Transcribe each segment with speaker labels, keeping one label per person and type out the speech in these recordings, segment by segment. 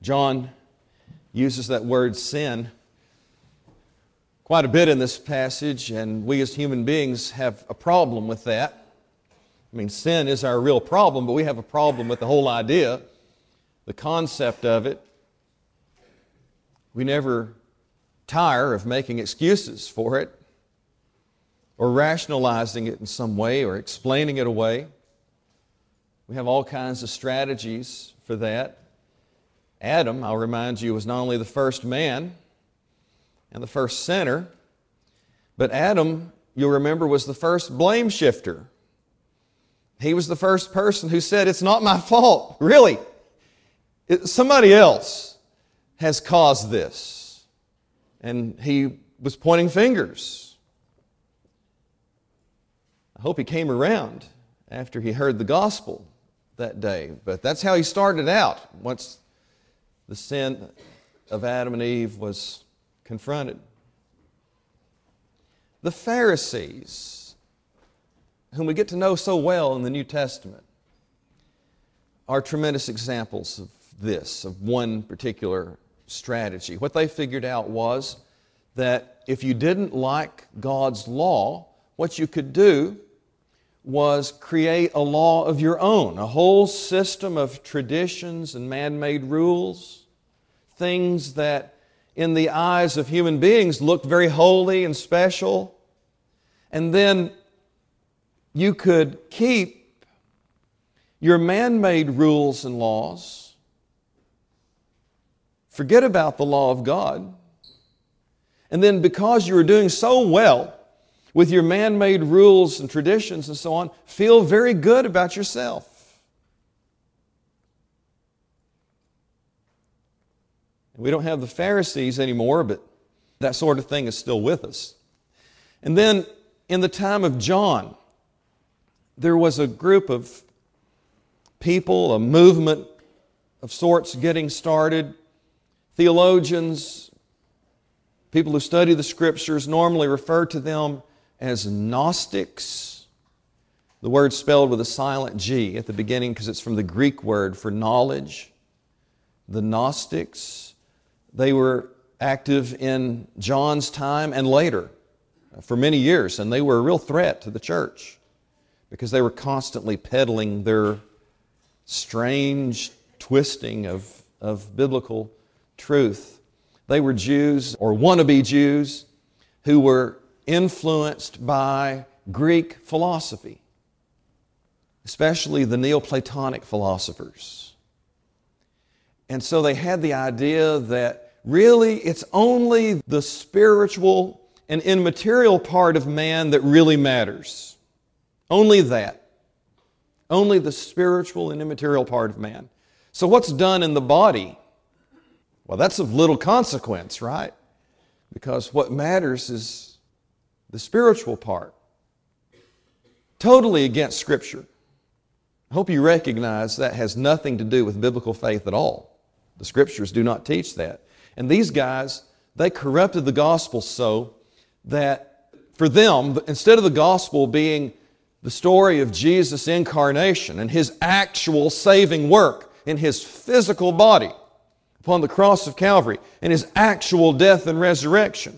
Speaker 1: John uses that word sin quite a bit in this passage, and we as human beings have a problem with that. I mean, sin is our real problem, but we have a problem with the whole idea, the concept of it. We never tire of making excuses for it, or rationalizing it in some way, or explaining it away. We have all kinds of strategies for that. Adam, I'll remind you, was not only the first man and the first sinner, but Adam, you'll remember, was the first blame shifter. He was the first person who said, "It's not my fault, really. Somebody else has caused this." And he was pointing fingers. I hope he came around after he heard the gospel that day. But that's how he started out once the sin of Adam and Eve was confronted. The Pharisees, whom we get to know so well in the New Testament, are tremendous examples of this, of one particular strategy. What they figured out was that if you didn't like God's law, what you could do was create a law of your own, a whole system of traditions and man-made rules, things that in the eyes of human beings looked very holy and special. And then you could keep your man-made rules and laws, forget about the law of God, and then because you were doing so well with your man-made rules and traditions and so on, feel very good about yourself. We don't have the Pharisees anymore, but that sort of thing is still with us. And then in the time of John, there was a group of people, a movement of sorts getting started. Theologians, people who study the Scriptures, normally refer to them as Gnostics. The word's spelled with a silent G at the beginning because it's from the Greek word for knowledge. The Gnostics. They were active in John's time and later for many years, and they were a real threat to the church because they were constantly peddling their strange twisting of biblical truth. They were Jews, or wannabe Jews, who were influenced by Greek philosophy, especially the Neoplatonic philosophers. And so they had the idea that really it's only the spiritual and immaterial part of man that really matters. Only that. Only the spiritual and immaterial part of man. So what's done in the body? Well, that's of little consequence, right? Because what matters is the spiritual part. Totally against Scripture. I hope you recognize that has nothing to do with biblical faith at all. The Scriptures do not teach that. And these guys, they corrupted the gospel so that for them, instead of the gospel being the story of Jesus' incarnation and His actual saving work in His physical body upon the cross of Calvary and His actual death and resurrection,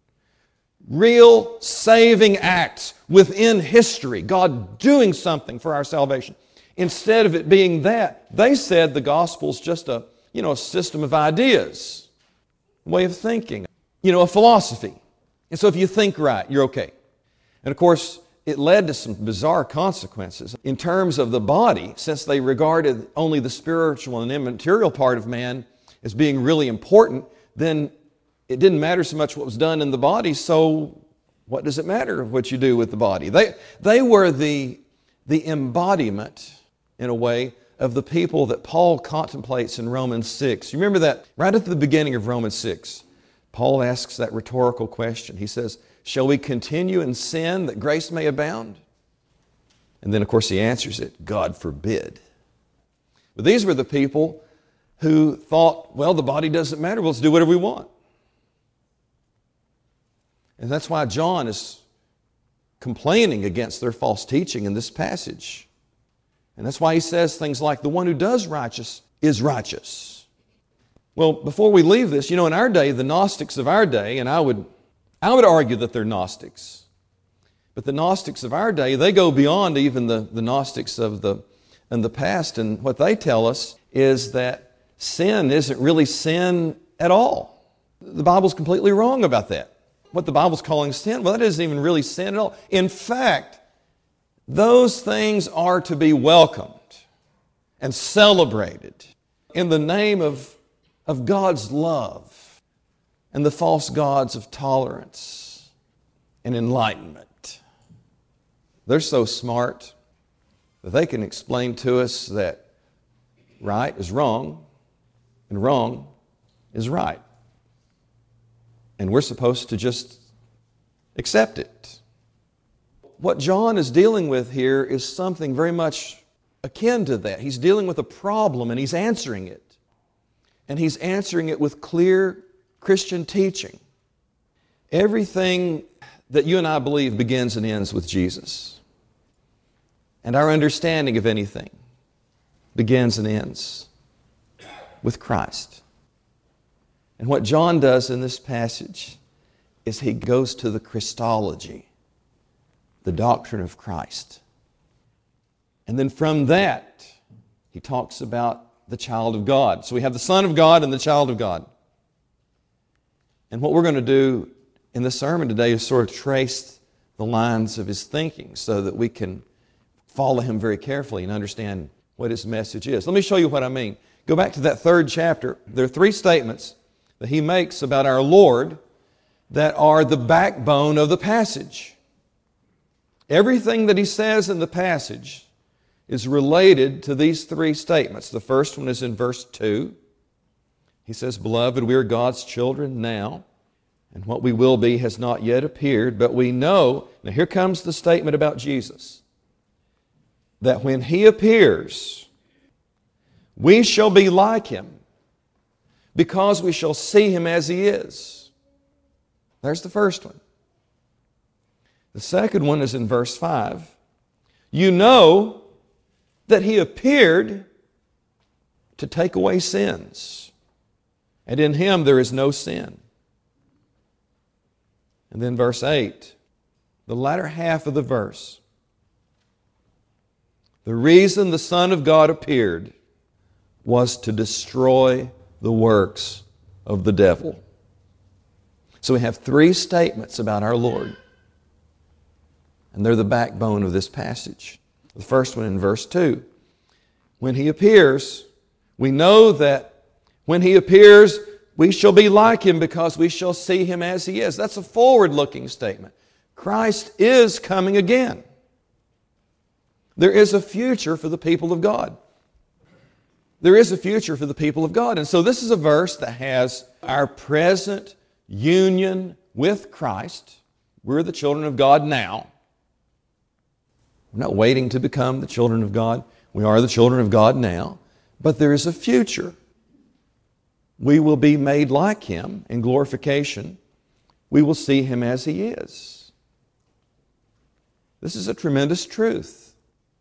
Speaker 1: real saving acts within history, God doing something for our salvation. Instead of it being that, they said the gospel's just a system of ideas, a way of thinking, a philosophy. And so if you think right, you're okay. And of course, it led to some bizarre consequences. In terms of the body, since they regarded only the spiritual and immaterial part of man as being really important, then it didn't matter so much what was done in the body, so what does it matter what you do with the body? They were the embodiment, in a way, of the people that Paul contemplates in Romans 6. You remember that right at the beginning of Romans 6, Paul asks that rhetorical question. He says, "Shall we continue in sin that grace may abound?" And then, of course, he answers it, "God forbid." But these were the people who thought, well, the body doesn't matter. Let's do whatever we want. And that's why John is complaining against their false teaching in this passage. And that's why he says things like, the one who does righteous is righteous. Well, before we leave this, in our day, the Gnostics of our day, and I would argue that they're Gnostics, but the Gnostics of our day, they go beyond even the Gnostics of in the past, and what they tell us is that sin isn't really sin at all. The Bible's completely wrong about that. What the Bible's calling sin, well, that isn't even really sin at all. In fact, those things are to be welcomed and celebrated in the name of God's love and the false gods of tolerance and enlightenment. They're so smart that they can explain to us that right is wrong and wrong is right. And we're supposed to just accept it. What John is dealing with here is something very much akin to that. He's dealing with a problem and he's answering it. And he's answering it with clear Christian teaching. Everything that you and I believe begins and ends with Jesus. And our understanding of anything begins and ends with Christ. And what John does in this passage is he goes to the Christology, the doctrine of Christ. And then from that, he talks about the child of God. So we have the Son of God and the child of God. And what we're going to do in this sermon today is sort of trace the lines of his thinking so that we can follow him very carefully and understand what his message is. Let me show you what I mean. Go back to that 3rd chapter. There are 3 statements that he makes about our Lord that are the backbone of the passage. Everything that he says in the passage is related to these 3 statements. The first one is in verse 2. He says, "Beloved, we are God's children now, and what we will be has not yet appeared, but we know," now here comes the statement about Jesus, "that when He appears, we shall be like Him, because we shall see Him as He is." There's the first one. The second one is in verse 5. "You know that He appeared to take away sins, and in Him there is no sin." And then verse 8, the latter half of the verse. "The reason the Son of God appeared was to destroy the works of the devil." So we have 3 statements about our Lord, and they're the backbone of this passage. The first one in verse 2. When He appears, we know that when He appears, we shall be like Him because we shall see Him as He is. That's a forward-looking statement. Christ is coming again. There is a future for the people of God. There is a future for the people of God. And so this is a verse that has our present union with Christ. We're the children of God now. We're not waiting to become the children of God. We are the children of God now. But there is a future. We will be made like Him in glorification. We will see Him as He is. This is a tremendous truth.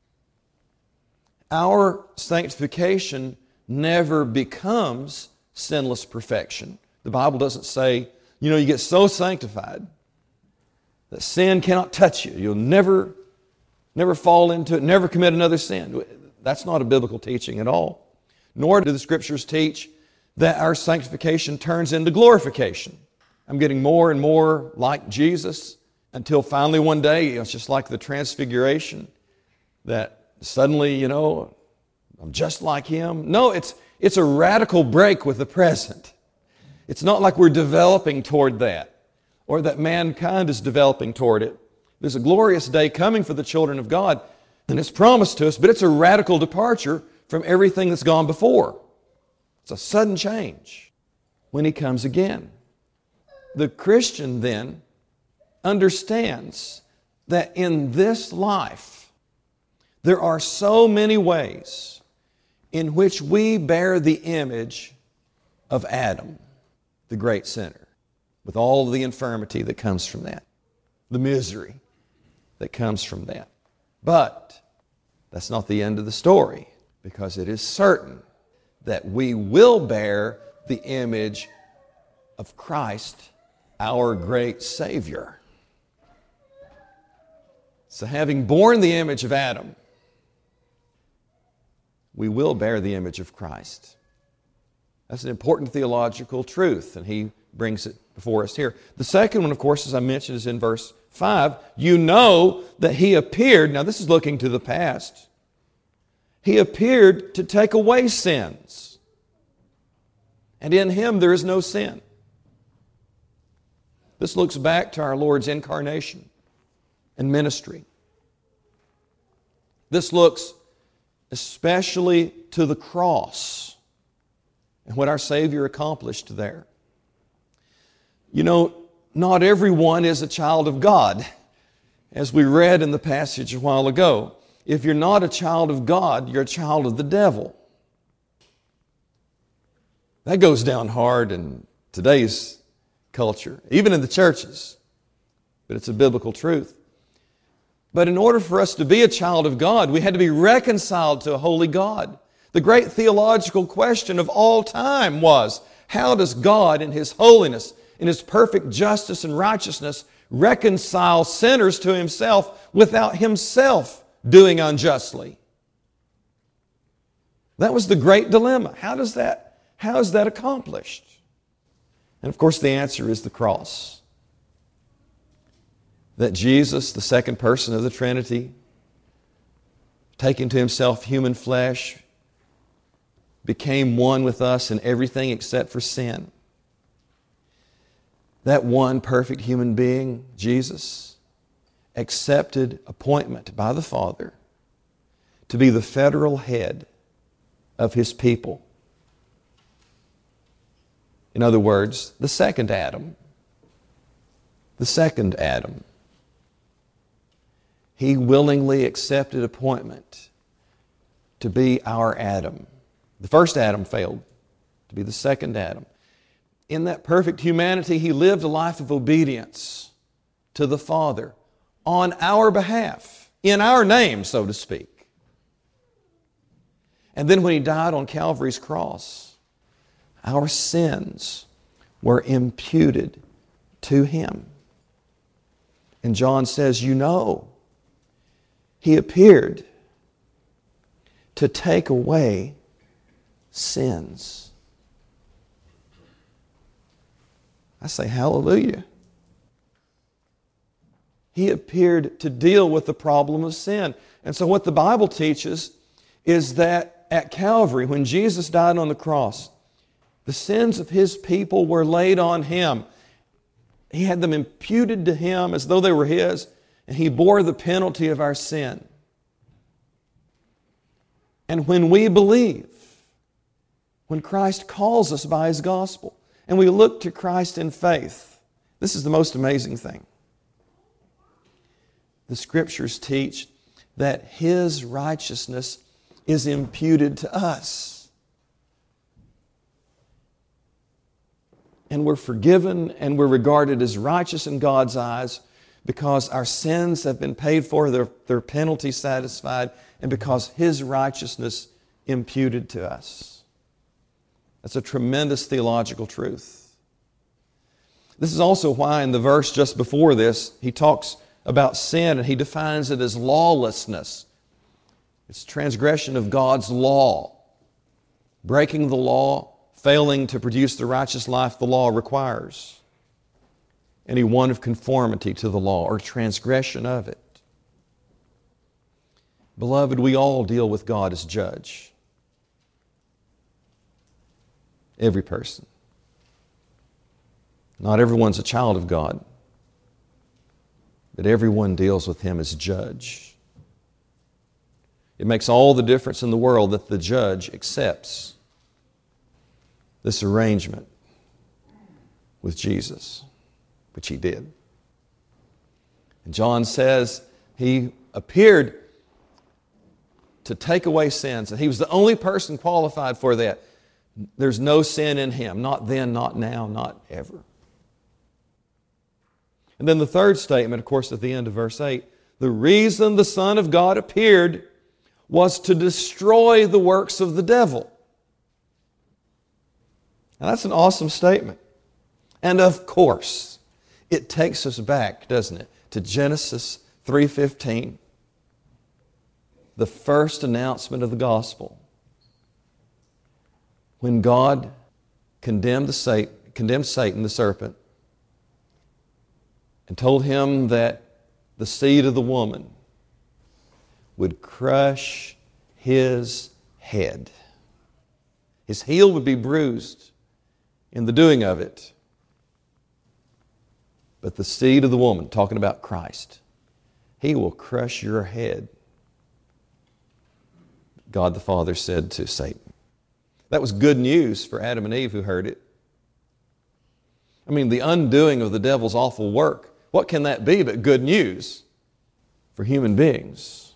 Speaker 1: Our sanctification never becomes sinless perfection. The Bible doesn't say, you get so sanctified that sin cannot touch you. You'll never fall into it, never commit another sin. That's not a biblical teaching at all. Nor do the Scriptures teach that our sanctification turns into glorification. I'm getting more and more like Jesus until finally one day, it's just like the transfiguration, that suddenly, I'm just like Him. No, it's a radical break with the present. It's not like we're developing toward that, or that mankind is developing toward it. There's a glorious day coming for the children of God, and it's promised to us, but it's a radical departure from everything that's gone before. It's a sudden change when He comes again. The Christian then understands that in this life, there are so many ways in which we bear the image of Adam, the great sinner, with all the infirmity that comes from that, the misery that comes from that. But that's not the end of the story, because it is certain that we will bear the image of Christ, our great Savior. So having borne the image of Adam, we will bear the image of Christ. That's an important theological truth, and he brings it before us here. The second one, of course, as I mentioned, is in verse 5. You know that He appeared, now this is looking to the past, He appeared to take away sins, and in Him there is no sin. This looks back to our Lord's incarnation and ministry. This looks especially to the cross and what our Savior accomplished there. You know, not everyone is a child of God, as we read in the passage a while ago. If you're not a child of God, you're a child of the devil. That goes down hard in today's culture, even in the churches, but it's a biblical truth. But in order for us to be a child of God, we had to be reconciled to a holy God. The great theological question of all time was, how does God in His holiness, in His perfect justice and righteousness, reconcile sinners to Himself without Himself doing unjustly? That was the great dilemma. How is that accomplished? And of course the answer is the cross. That Jesus, the second person of the Trinity, taking to Himself human flesh, became one with us in everything except for sin. That one perfect human being, Jesus, accepted appointment by the Father to be the federal head of His people. In other words, the second Adam. The second Adam. He willingly accepted appointment to be our Adam. The first Adam failed, to be the second Adam. In that perfect humanity, He lived a life of obedience to the Father on our behalf, in our name, so to speak. And then when He died on Calvary's cross, our sins were imputed to Him. And John says, you know, He appeared to take away sins. I say hallelujah. He appeared to deal with the problem of sin. And so what the Bible teaches is that at Calvary, when Jesus died on the cross, the sins of His people were laid on Him. He had them imputed to Him as though they were His, and He bore the penalty of our sin. And when we believe, when Christ calls us by His gospel, and we look to Christ in faith, this is the most amazing thing. The Scriptures teach that His righteousness is imputed to us. And we're forgiven and we're regarded as righteous in God's eyes because our sins have been paid for, their penalty satisfied, and because His righteousness imputed to us. That's a tremendous theological truth. This is also why in the verse just before this, he talks about sin and he defines it as lawlessness. It's transgression of God's law. Breaking the law, failing to produce the righteous life the law requires. Any one of conformity to the law or transgression of it. Beloved, we all deal with God as judge. Every person. Not everyone's a child of God, but everyone deals with Him as judge. It makes all the difference in the world that the judge accepts this arrangement with Jesus, which He did. And John says He appeared to take away sins, and He was the only person qualified for that. There's no sin in Him, not then, not now, not ever. And then the third statement, of course, at the end of verse 8, the reason the Son of God appeared was to destroy the works of the devil. Now that's an awesome statement. And of course, it takes us back, doesn't it, to Genesis 3:15, the first announcement of the gospel. When God condemned Satan, the serpent, and told him that the seed of the woman would crush his head. His heel would be bruised in the doing of it. But the seed of the woman, talking about Christ, he will crush your head, God the Father said to Satan. That was good news for Adam and Eve who heard it. I mean, the undoing of the devil's awful work, what can that be but good news for human beings?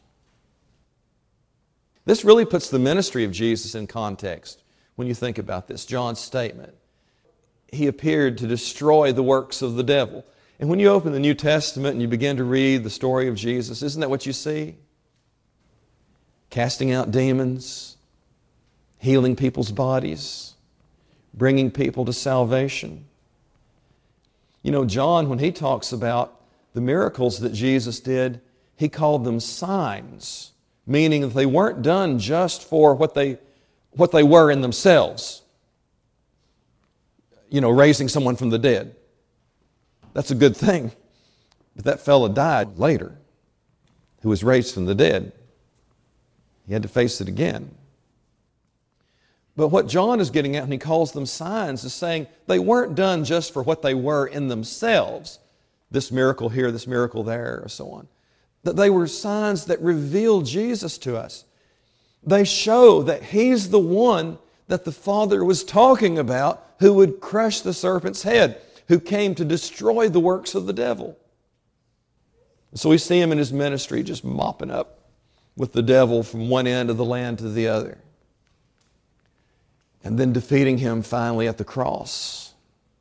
Speaker 1: This really puts the ministry of Jesus in context when you think about this. John's statement. He appeared to destroy the works of the devil. And when you open the New Testament and you begin to read the story of Jesus, isn't that what you see? Casting out demons, healing people's bodies, bringing people to salvation. You know, John, when he talks about the miracles that Jesus did, he called them signs, meaning that they weren't done just for what they were in themselves. You know, raising someone from the dead. That's a good thing. But that fellow died later, who was raised from the dead. He had to face it again. But what John is getting at when he calls them signs is saying they weren't done just for what they were in themselves, this miracle here, this miracle there, or so on. That they were signs that reveal Jesus to us. They show that He's the one that the Father was talking about who would crush the serpent's head, who came to destroy the works of the devil. So we see Him in His ministry just mopping up with the devil from one end of the land to the other. And then defeating him finally at the cross.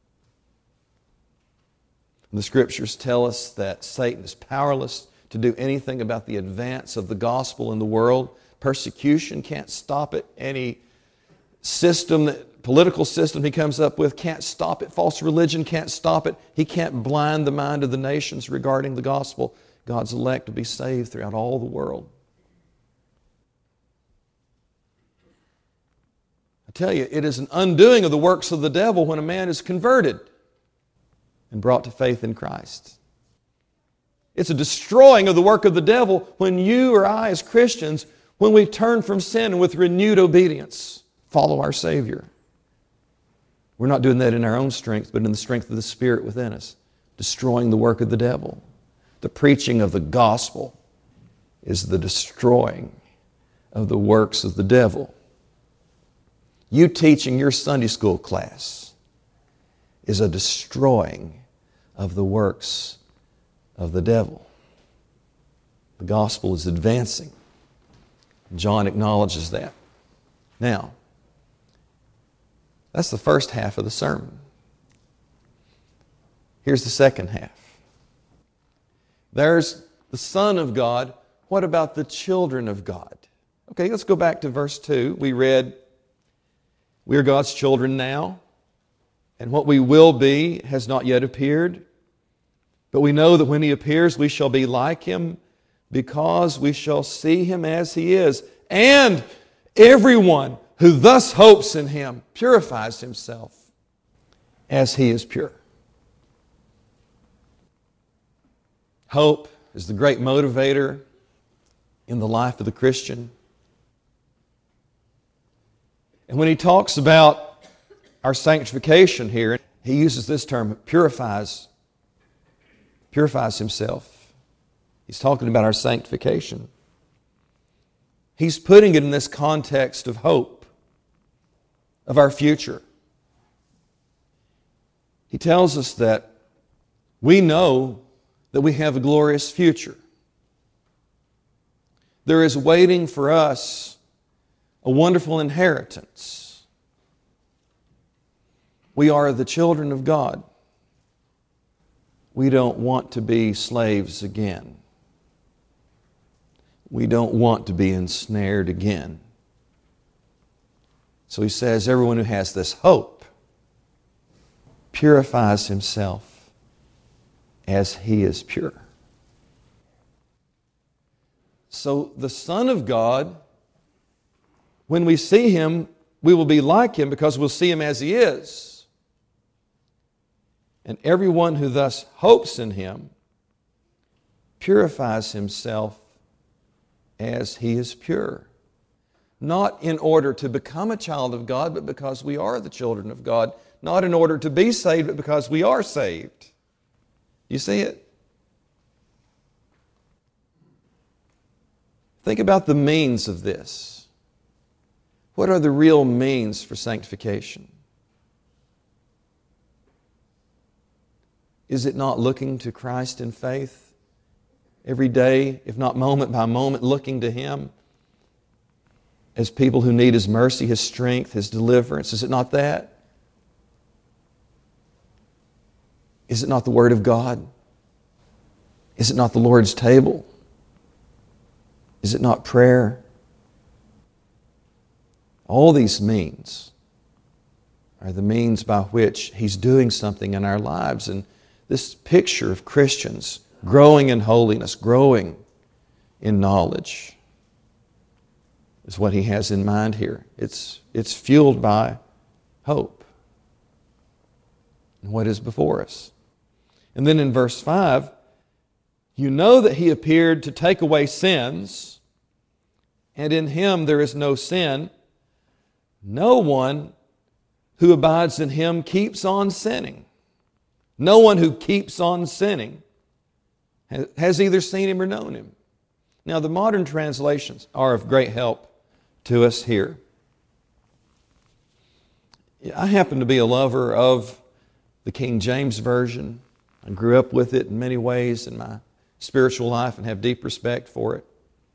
Speaker 1: And the Scriptures tell us that Satan is powerless to do anything about the advance of the gospel in the world. Persecution can't stop it. Any political system he comes up with can't stop it. False religion can't stop it. He can't blind the mind of the nations regarding the gospel. God's elect to be saved throughout all the world. I tell you, it is an undoing of the works of the devil when a man is converted and brought to faith in Christ. It's a destroying of the work of the devil when you or I as Christians, when we turn from sin and with renewed obedience, follow our Savior. We're not doing that in our own strength, but in the strength of the Spirit within us, destroying the work of the devil. The preaching of the gospel is the destroying of the works of the devil. You teaching your Sunday school class is a destroying of the works of the devil. The gospel is advancing. John acknowledges that. Now, that's the first half of the sermon. Here's the second half. There's the Son of God. What about the children of God? Okay, let's go back to verse 2. We read, we are God's children now, and what we will be has not yet appeared. But we know that when He appears, we shall be like Him, because we shall see Him as He is. And everyone who thus hopes in Him purifies himself as He is pure. Hope is the great motivator in the life of the Christian. And when he talks about our sanctification here, he uses this term, purifies himself. He's talking about our sanctification. He's putting it in this context of hope, of our future. He tells us that we know that we have a glorious future. There is waiting for us a wonderful inheritance. We are the children of God. We don't want to be slaves again. We don't want to be ensnared again. So he says, everyone who has this hope purifies himself as he is pure. So the Son of God, when we see him, we will be like him because we'll see him as he is. And everyone who thus hopes in him purifies himself as he is pure. Not in order to become a child of God, but because we are the children of God. Not in order to be saved, but because we are saved. You see it? Think about the means of this. What are the real means for sanctification? Is it not looking to Christ in faith every day, if not moment by moment, looking to Him as people who need His mercy, His strength, His deliverance? Is it not that? Is it not the Word of God? Is it not the Lord's table? Is it not prayer? All these means are the means by which He's doing something in our lives. And this picture of Christians growing in holiness, growing in knowledge, is what He has in mind here. It's fueled by hope and what is before us. And then in verse 5, you know that He appeared to take away sins, and in Him there is no sin. No one who abides in Him keeps on sinning. No one who keeps on sinning has either seen Him or known Him. Now, the modern translations are of great help to us here. I happen to be a lover of the King James Version. I grew up with it in many ways in my spiritual life and have deep respect for it.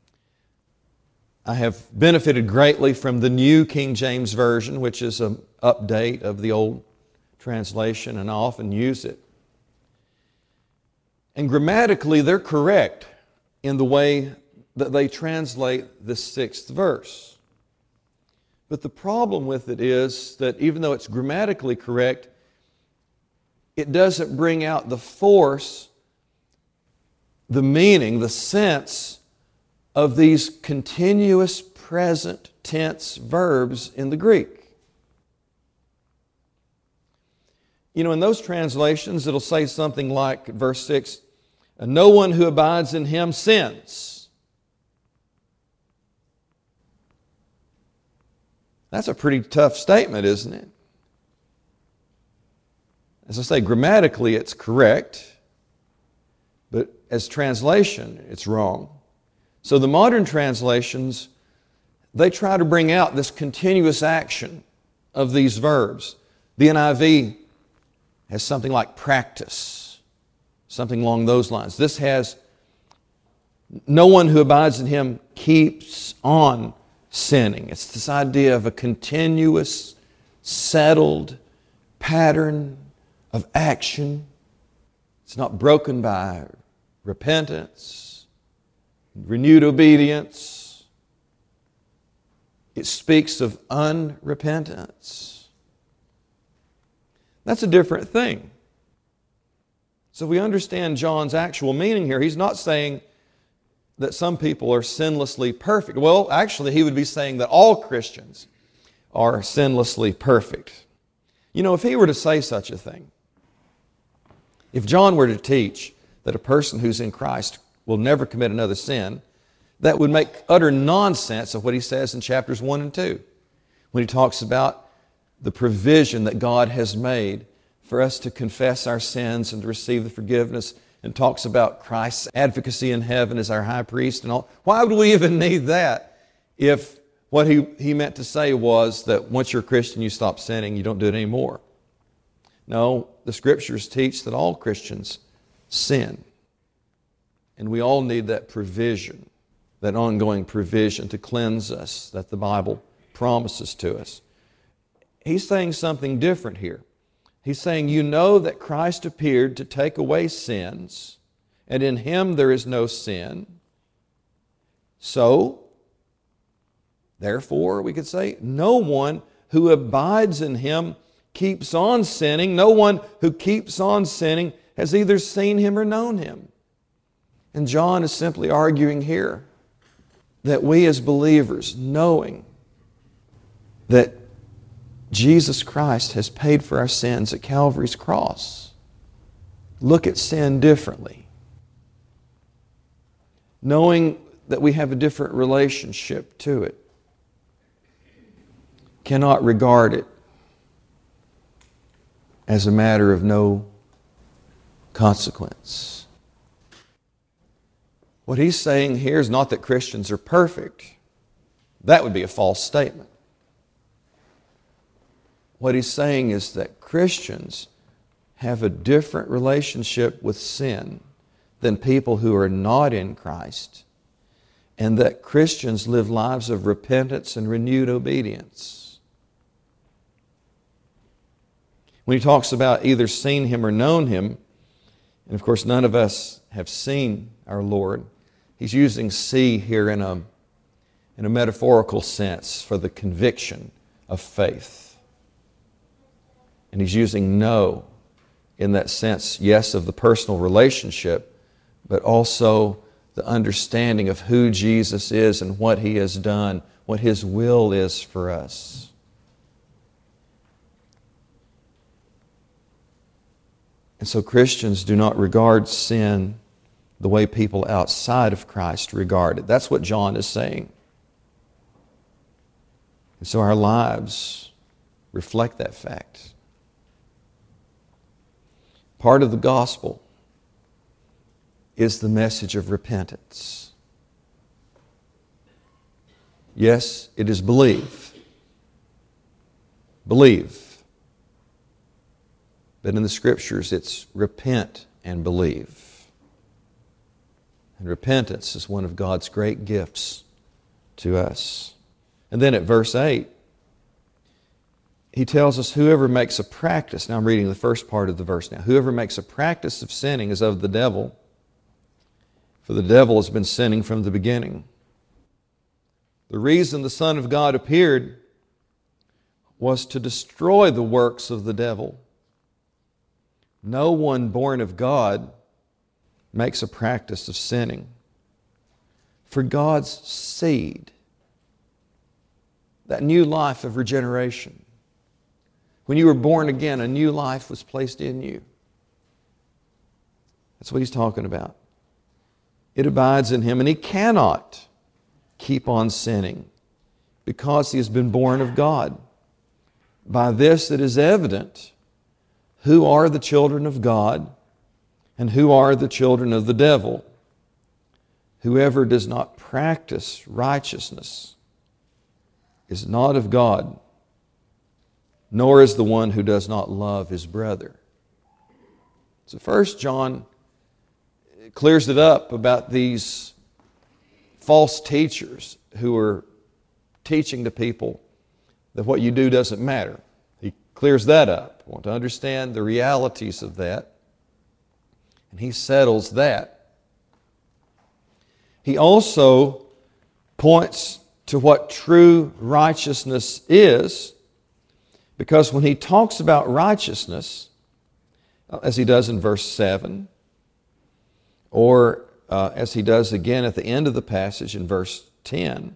Speaker 1: I have benefited greatly from the New King James Version, which is an update of the old translation, and I often use it. And grammatically, they're correct in the way that they translate the 6th verse. But the problem with it is that even though it's grammatically correct, it doesn't bring out the force, the meaning, the sense of these continuous present tense verbs in the Greek. You know, in those translations, it'll say something like, verse 6, no one who abides in Him sins. That's a pretty tough statement, isn't it? As I say, grammatically it's correct, but as translation it's wrong. So the modern translations, they try to bring out this continuous action of these verbs. The NIV has something like practice, something along those lines. This has, no one who abides in Him keeps on sinning. It's this idea of a continuous, settled pattern of action. It's not broken by repentance, renewed obedience. It speaks of unrepentance. That's a different thing. So we understand John's actual meaning here. He's not saying that some people are sinlessly perfect. Well, actually, he would be saying that all Christians are sinlessly perfect. You know, if he were to say such a thing, if John were to teach that a person who's in Christ will never commit another sin, that would make utter nonsense of what he says in chapters 1 and 2, when he talks about the provision that God has made for us to confess our sins and to receive the forgiveness, and talks about Christ's advocacy in heaven as our high priest and all. Why would we even need that if what he meant to say was that once you're a Christian, you stop sinning, you don't do it anymore? No, the Scriptures teach that all Christians sin. And we all need that provision, that ongoing provision to cleanse us that the Bible promises to us. He's saying something different here. He's saying, you know that Christ appeared to take away sins, and in Him there is no sin. So, therefore, we could say, no one who abides in Him keeps on sinning, no one who keeps on sinning has either seen Him or known Him. And John is simply arguing here that we as believers, knowing that Jesus Christ has paid for our sins at Calvary's cross, look at sin differently. Knowing that we have a different relationship to it, cannot regard it as a matter of no consequence. What he's saying here is not that Christians are perfect. That would be a false statement. What he's saying is that Christians have a different relationship with sin than people who are not in Christ, and that Christians live lives of repentance and renewed obedience. When he talks about either seen Him or known Him, and of course none of us have seen our Lord, he's using see here in a metaphorical sense for the conviction of faith. And he's using know in that sense, yes, of the personal relationship, but also the understanding of who Jesus is and what He has done, what His will is for us. And so Christians do not regard sin the way people outside of Christ regard it. That's what John is saying. And so our lives reflect that fact. Part of the gospel is the message of repentance. Yes, it is believe. Believe. But in the Scriptures, it's repent and believe. And repentance is one of God's great gifts to us. And then at verse 8, he tells us whoever makes a practice, now I'm reading the first part of the verse now, whoever makes a practice of sinning is of the devil, for the devil has been sinning from the beginning. The reason the Son of God appeared was to destroy the works of the devil. No one born of God makes a practice of sinning. For God's seed, that new life of regeneration, when you were born again, a new life was placed in you. That's what he's talking about. It abides in him, and he cannot keep on sinning because he has been born of God. By this it is evident who are the children of God and who are the children of the devil. Whoever does not practice righteousness is not of God, nor is the one who does not love his brother. So first John clears it up about these false teachers who are teaching to people that what you do doesn't matter. He clears that up. I want to understand the realities of that. And he settles that. He also points to what true righteousness is, because when he talks about righteousness, as he does in verse 7, or as he does again at the end of the passage in verse 10,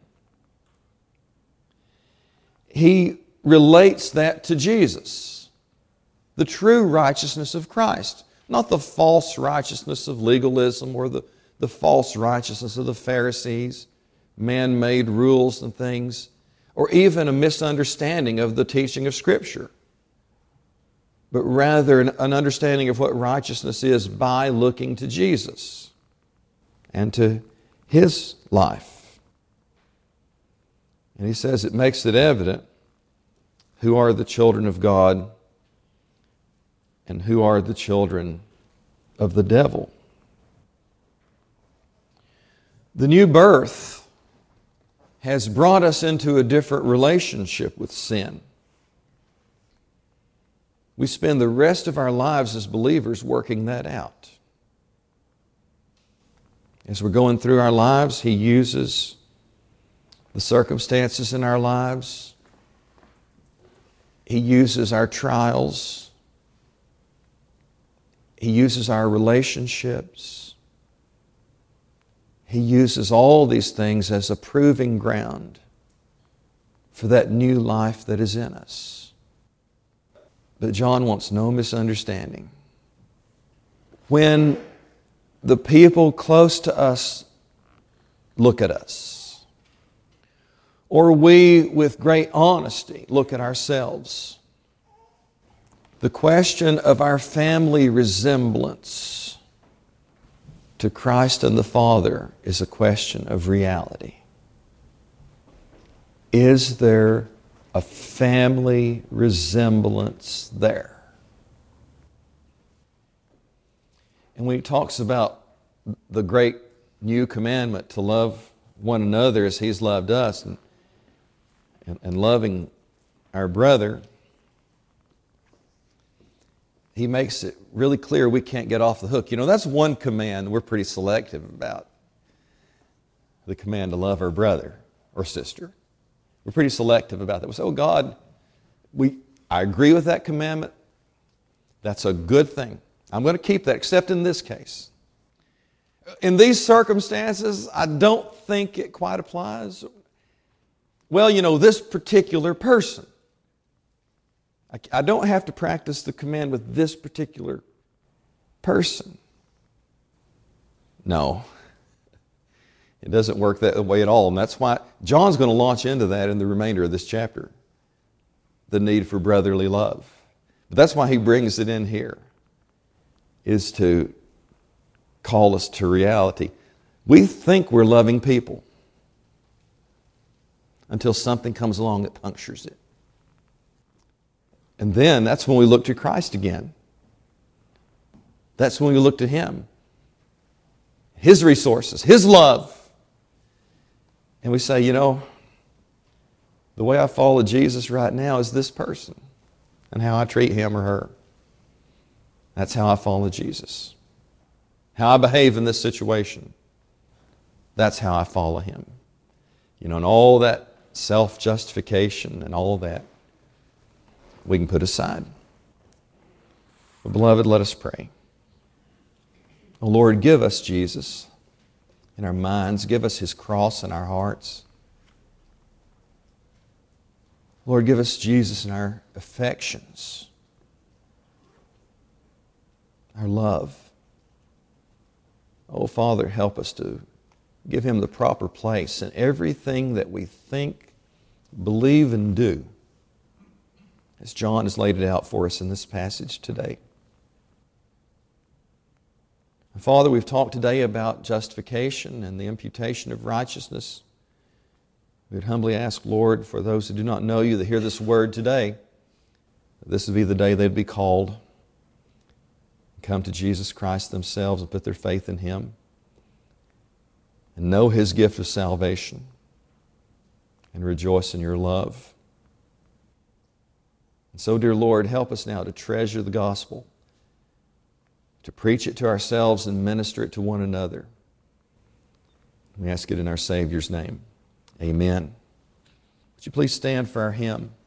Speaker 1: he relates that to Jesus, the true righteousness of Christ, not the false righteousness of legalism or the false righteousness of the Pharisees, man-made rules and things, or even a misunderstanding of the teaching of Scripture, but rather an understanding of what righteousness is by looking to Jesus and to His life. And he says it makes it evident who are the children of God and who are the children of the devil. The new birth has brought us into a different relationship with sin. We spend the rest of our lives as believers working that out. As we're going through our lives, He uses the circumstances in our lives. He uses our trials. He uses our relationships. He uses all these things as a proving ground for that new life that is in us. But John wants no misunderstanding. When the people close to us look at us, or we with great honesty look at ourselves, the question of our family resemblance to Christ and the Father is a question of reality. Is there a family resemblance there? And when he talks about the great new commandment to love one another as He's loved us, and loving our brother, he makes it really clear we can't get off the hook. You know, that's one command we're pretty selective about. The command to love our brother or sister. We're pretty selective about that. We say, oh God, I agree with that commandment. That's a good thing. I'm going to keep that, except in this case. In these circumstances, I don't think it quite applies. Well, you know, this particular person. I don't have to practice the command with this particular person. No. It doesn't work that way at all. And that's why John's going to launch into that in the remainder of this chapter. The need for brotherly love. But that's why he brings it in here. Is to call us to reality. We think we're loving people until something comes along that punctures it. And then that's when we look to Christ again. That's when we look to Him. His resources, His love. And we say, you know, the way I follow Jesus right now is this person and how I treat him or her. That's how I follow Jesus. How I behave in this situation. That's how I follow Him. You know, and all that self-justification and all that we can put aside. But beloved, let us pray. Oh Lord, give us Jesus in our minds. Give us His cross in our hearts. Lord, give us Jesus in our affections, our love. Oh Father, help us to give Him the proper place in everything that we think, believe, and do, as John has laid it out for us in this passage today. And Father, we've talked today about justification and the imputation of righteousness. We would humbly ask, Lord, for those who do not know You that hear this word today, that this would be the day they'd be called, come to Jesus Christ themselves and put their faith in Him, and know His gift of salvation, and rejoice in Your love. And so, dear Lord, help us now to treasure the gospel, to preach it to ourselves and minister it to one another. We ask it in our Savior's name. Amen. Would you please stand for our hymn?